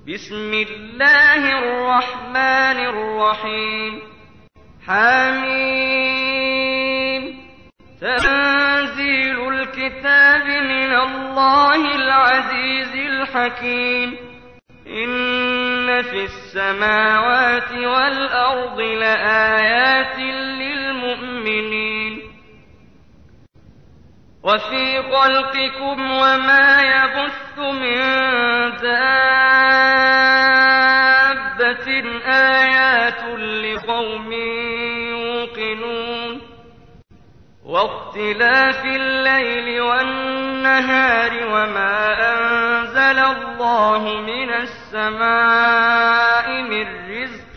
بسم الله الرحمن الرحيم حميم تنزيل الكتاب من الله العزيز الحكيم إن في السماوات والأرض لآيات للمؤمنين وفي خلقكم وما يبث من دابة آيات لقوم يوقنون واختلاف الليل والنهار وما أنزل الله من السماء من رزق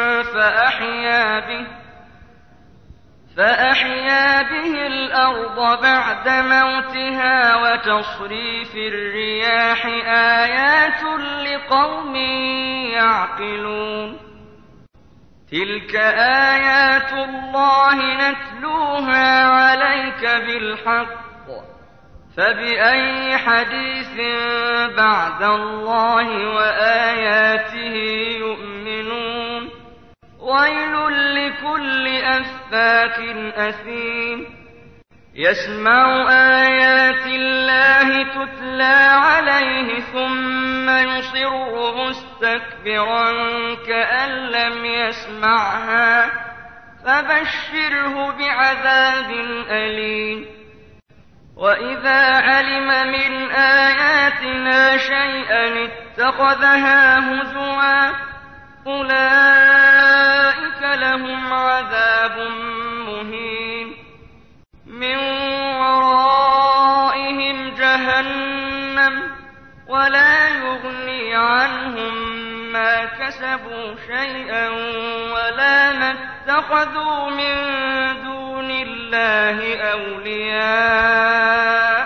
فأحيا به الأرض بعد موتها وتصريف الرياح آيات لقوم يعقلون تلك آيات الله نتلوها عليك بالحق فبأي حديث بعد الله وآياته يؤمنون ويل لكل أفاك أثيم يسمع آيات الله تتلى عليه ثم يصر مستكبرا كأن لم يسمعها فبشره بعذاب أليم وإذا علم من آياتنا شيئا اتخذها هزوا أولئك لهم عذاب مهين من ورائهم جهنم ولا يغني عنهم ما كسبوا شيئا ولا ما اتخذوا من دون الله أولياء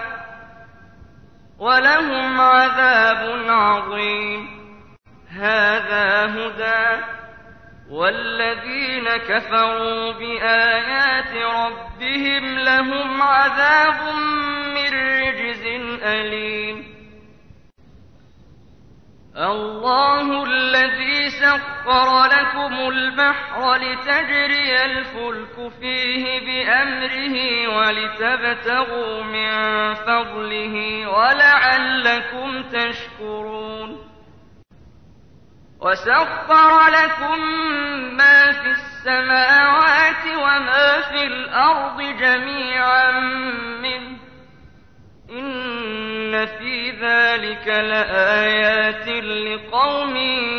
ولهم عذاب عظيم هذا هدى والذين كفروا بآيات ربهم لهم عذاب من رجز أليم الله الذي سخر لكم البحر لتجري الفلك فيه بأمره ولتبتغوا من فضله ولعلكم تشكرون وسخر لكم ما في السماوات وما في الأرض جميعا منه إن في ذلك لآيات لقوم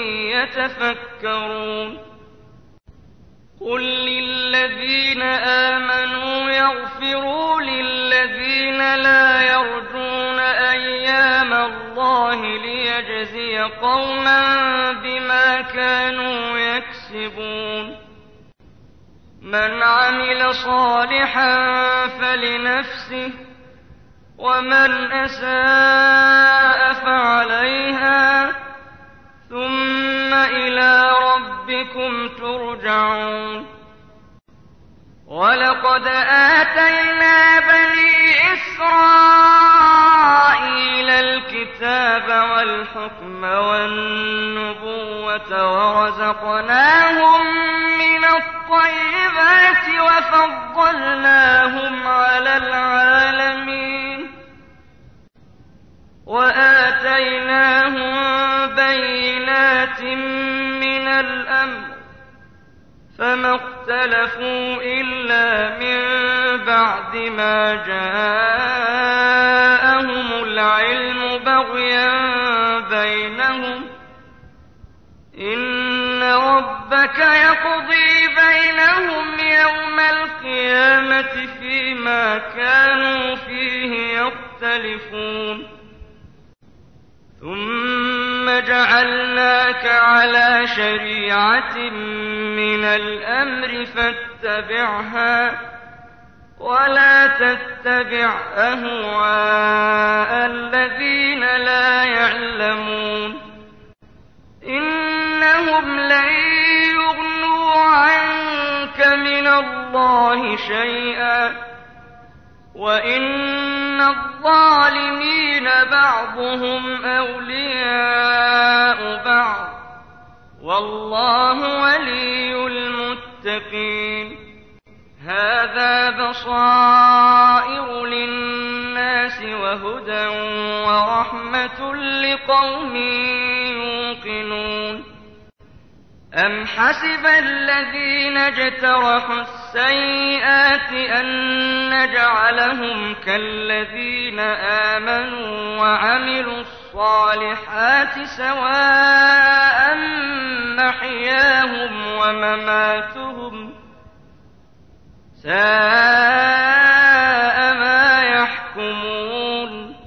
يتفكرون قل للذين آمنوا يغفروا للذين لا يرجون أيام الله ليجزي قوما بما كانوا يكسبون من عمل صالحا فلنفسه ومن أساء فعليها ثم إلى ربكم ترجعون ولقد آتينا بني إسرائيل الكتاب والحكم والنبوة ورزقناهم من الطيبات وفضلناهم على العالمين وآتيناهم بينات من الأمر فما اختلفوا إلا من بعد ما جاءهم العلم بغيا بينهم إن ربك يقضي بينهم يوم القيامة فيما كانوا فيه يختلفون ثم جعلناك على شريعة من الأمر فاتبعها ولا تتبع أهواء الذين لا يعلمون إنهم لن يغنوا عنك من الله شيئا وإن الظالمين بعضهم أولياء بعض بعض والله ولي المتقين هذا بصائر للناس وهدى ورحمة لقوم يوقنون أم حسب الذين اجترحوا السيئات أن نجعلهم كالذين آمنوا وعملوا الصالحات سواء محياهم ومماتهم ساء ما يحكمون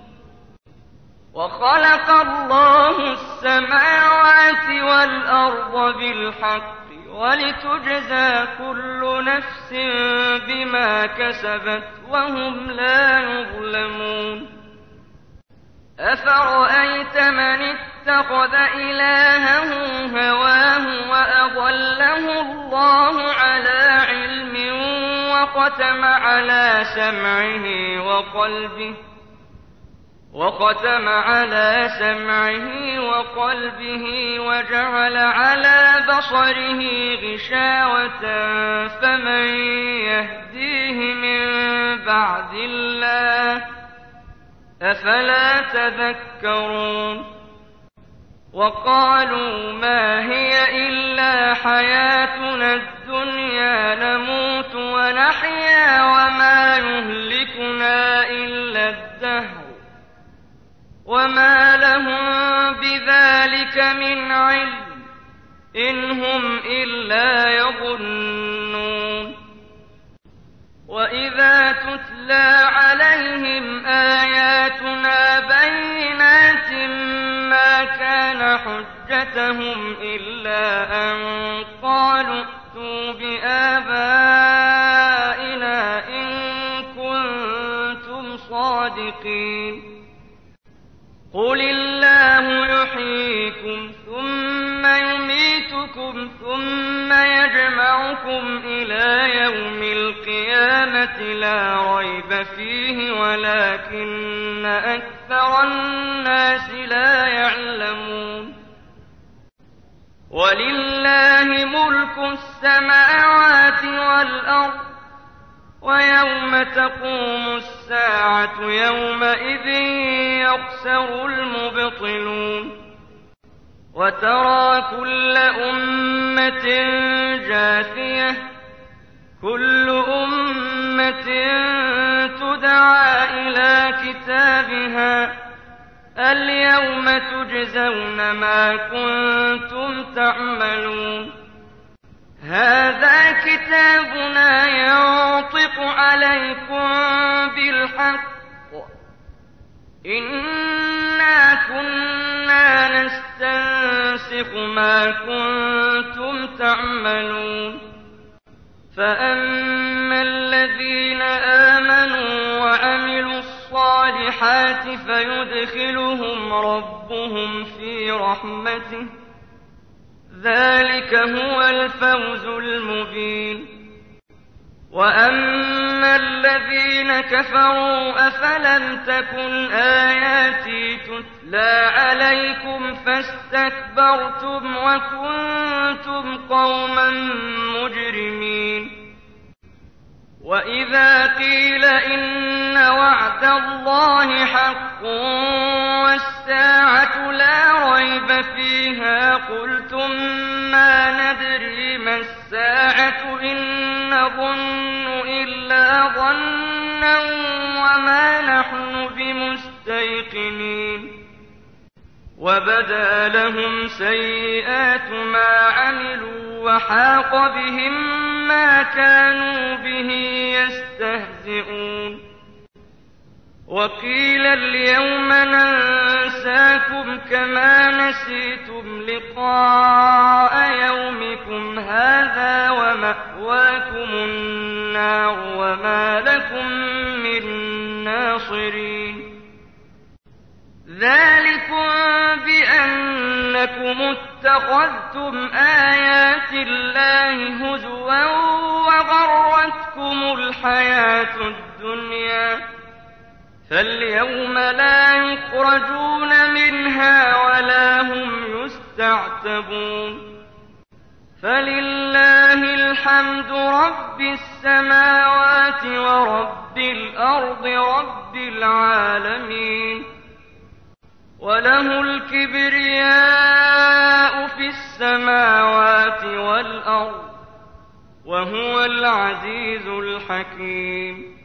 وخلق الله السماوات والأرض بالحق ولتجزى كل نفس بما كسبت وهم لا يظلمون أفرأيت من اتخذ إلهه هواه وأضله الله على علم وختم على سمعه وقلبه وجعل على بصره غشاوة فمن يهديه من بعد الله أفلا تذكرون وقالوا ما هي إلا حياتنا الدنيا نموت ونحيا وما يهلكنا إلا الدهر وما لهم بذلك من علم إن هم إلا يظنون وإذا تتلى عليهم آياتنا بينات ما كان حجتهم إلا أن قالوا ائتوا بآبائنا إن كنتم صادقين قل الله يحييكم ثم يميتكم ثم يجمعكم إلى يوم القيامة لا ريب فيه ولكن أكثر الناس لا يعلمون ولله ملك السماوات والأرض ويوم تقوم الساعة يومئذ يخسر المبطلون وترى كل أمة جاثية كل أمة تدعى إلى كتابها اليوم تجزون ما كنتم تعملون هذا كتابنا ينطق عليكم بالحق إنا كنا نستنسخ ما كنتم تعملون فأما الذين آمنوا وعملوا الصالحات فيدخلهم ربهم في رحمته ذلك هو الفوز المبين وأما الذين كفروا أفلم تكن آياتي تتلى عليكم فاستكبرتم وكنتم قوما مجرمين وإذا قيل إن وعد الله حق والساعة لا ريب فيها قلتم ما ندري ما الساعة إن نظن إلا ظنا وما نحن بمستيقنين وبدا لهم سيئات ما عملوا وحاق بهم ما كانوا به يستهزئون وقيل اليوم ننساكم كما نسيتم لقاء يومكم هذا ومأواكم النار وما لكم من ناصرين ذلكم بأنكم اتخذتم آيات الله هزوا وغرتكم الحياة الدنيا فاليوم لا يخرجون منها ولا هم يستثنون تعتبون فلله الحمد رب السماوات ورب الأرض رب العالمين وله الكبرياء في السماوات والأرض وهو العزيز الحكيم